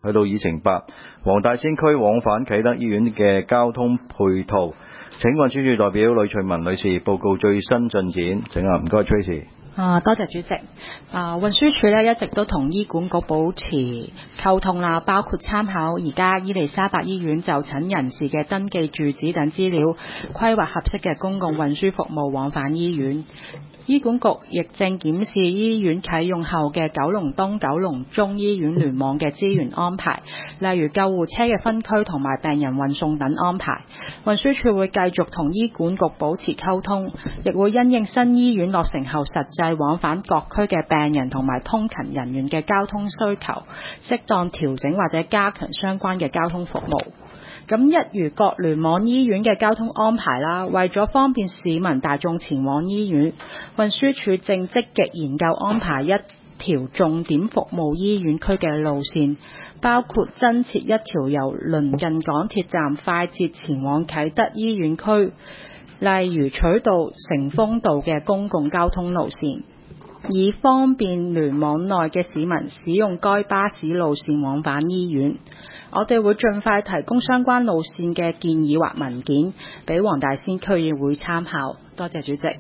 去到議程8，黃大仙區往返啟德醫院嘅交通配套。請運輸署代表呂翠文女士報告最新進展。請唔該 Tracy。 多謝主席。運輸署呢一直都同醫管局保持溝通啦，包括參考而家伊利沙伯醫院就診人士嘅登記住址等資料，規劃合適嘅公共運輸服務往返醫院。醫管局亦正檢視醫院啟用後嘅九龍東、九龍中醫院聯網嘅資源安排，例如救護車嘅分區同埋病人運送等安排。運輸署會繼續同醫管局保持溝通，亦會因應新醫院落成後實際往返各區嘅病人同埋通勤人員嘅交通需求，適當調整或者加強相關嘅交通服務。咁一如各聯網醫院嘅交通安排啦，為咗方便市民大眾前往醫院，運輸署正積極研究安排一條重點服務醫院區嘅路線，包括增設一條由鄰近港鐵站快捷前往啟德醫院區，例如取道成豐道嘅公共交通路線，以方便聯網內嘅市民使用該巴士路線往返醫院。我哋會盡快提供相關路線嘅建議或文件俾黃大仙區議會參考。多謝主席。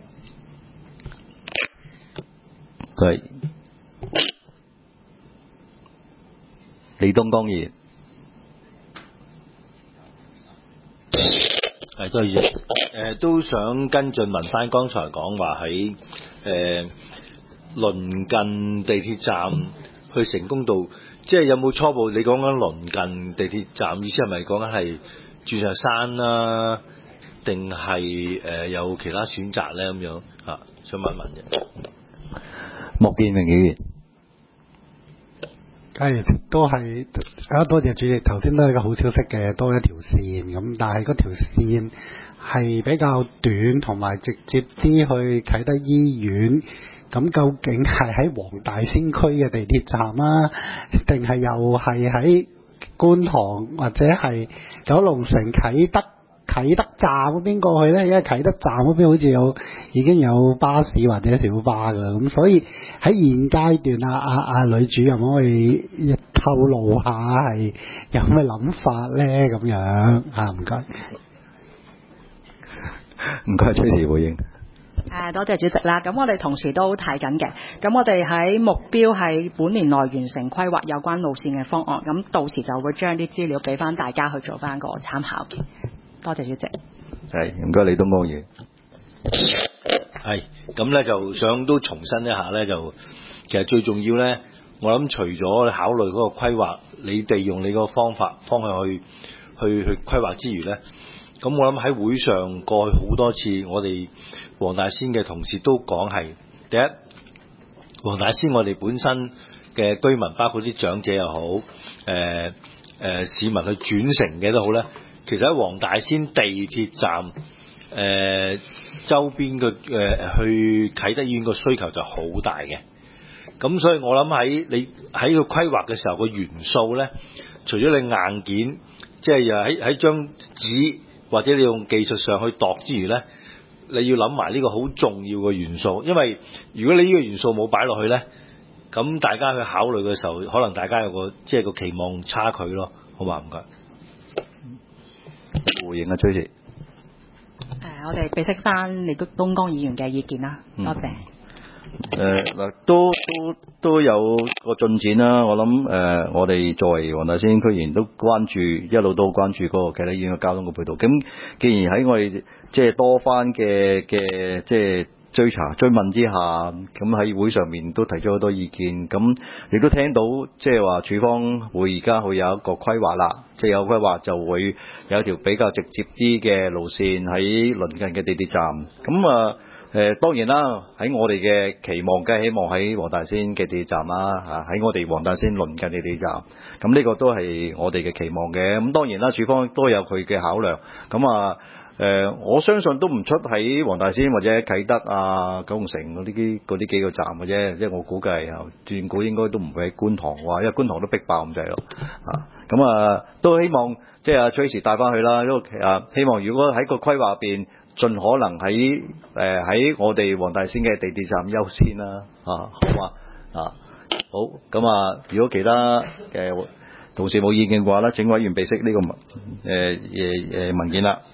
係李東江議員。 多謝主席。都想跟進問翻剛才講話喺鄰近地鐵站去成功道，即係有冇初步？你講緊鄰近地鐵站，意思係咪講緊係鑽石山啦，定係有其他選擇咧？咁樣想問問啫。 莫建明議員。 都係多謝主席。頭先都係一個好消息嘅，多一條線咁，但係嗰條線係比較短，同埋直接啲去啟德醫院。咁究竟係喺黃大仙區嘅地鐵站啊，定係又係喺觀塘或者係九龍城啟德站嗰邊過去呢？因為啟德站嗰邊好似已經有巴士或者小巴㗎，咁所以喺現階段呂主任可以透露下係有咩諗法呢？咁樣唔該。 唔該，崔時回應。 多謝主席啦。咁我哋同時都睇緊嘅。咁我哋喺目標係本年內完成規劃有關路線嘅方案。咁到時就會將啲資料俾翻大家去做翻個參考嘅。多謝主席。 係，唔該，李東江議員。 係，咁咧就想都重申一下咧，就其實最重要咧，我諗除咗考慮嗰個規劃，你哋用你個方向去規劃之餘咧，咁我諗喺會上過去好多次，我哋黃大仙嘅同事都講係第一，黃大仙我哋本身嘅居民，包括啲長者又好，市民去轉乘嘅都好咧，其實喺黃大仙地鐵站周邊嘅去啟德醫院個需求就好大嘅。咁所以我諗你喺個規劃嘅時候個元素咧，除咗你硬件，即係又喺張紙或者你用技術上去度之餘咧，你要諗埋呢個好重要嘅元素，因為如果你呢個元素冇擺落去咧，咁大家去考慮嘅時候，可能大家有個期望差距咯，好嘛？唔該。 回應啊，崔時。 我哋備悉翻李東江議員嘅意見啦，多謝。 都有個進展啦。我諗我哋作為黃大仙區議員都一路都關注嗰個啟德醫院嘅交通嘅配套。咁既然喺我哋即係多番嘅即係追問之下，咁喺會上面都提咗好多意見。咁亦都聽到即係話署方而家會有一個規劃啦，即係有規劃就會有一條比較直接啲嘅路線喺鄰近嘅地鐵站。咁當然啦，喺我哋嘅期望梗係希望喺黃大仙嘅地鐵站啦，喺我哋黃大仙鄰近嘅地鐵站，咁呢個都係我哋嘅期望嘅。咁當然啦，署方都有佢嘅考量。咁我相信都唔出喺黃大仙或者啟德九龍城嗰啲幾個站嘅啫，即係我估計斷估應該都唔會喺觀塘話，因為觀塘都逼爆咁滯咯。咁都希望即係Tracy帶翻去啦，因為希望如果喺個規劃入邊，盡可能喺我哋黃大仙嘅地鐵站優先啦，好嘛？好，咁如果其他同事冇意見嘅話咧，請委員備悉呢個文件啦。